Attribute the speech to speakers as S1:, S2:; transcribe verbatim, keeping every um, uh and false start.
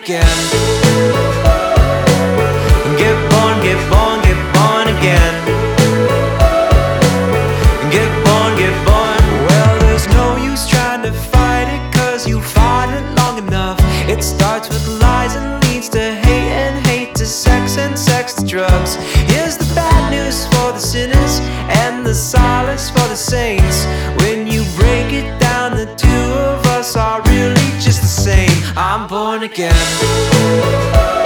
S1: again. Get born, get born, get born again. Get born, get born. Well, there's no use trying to fight it, cause you fought it long enough. It starts with lies and leads to hate, and hate to sex, and sex to drugs. Here's the bad news for the sinners and the solace for the saints. When you break it down, the two of us are really just the same. I'm born again.